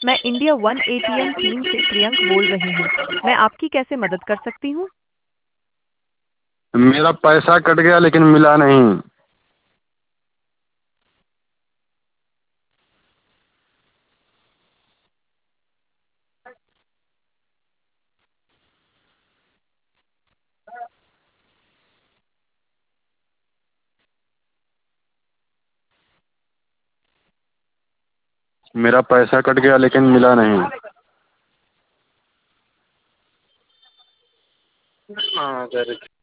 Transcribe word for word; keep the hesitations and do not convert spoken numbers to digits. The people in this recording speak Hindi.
मैं इंडिया वन एटीएम टीम से प्रियंक बोल रही हूँ। मैं आपकी कैसे मदद कर सकती हूँ? मेरा पैसा कट गया लेकिन मिला नहीं। मेरा पैसा कट गया लेकिन मिला नहीं। हाँ,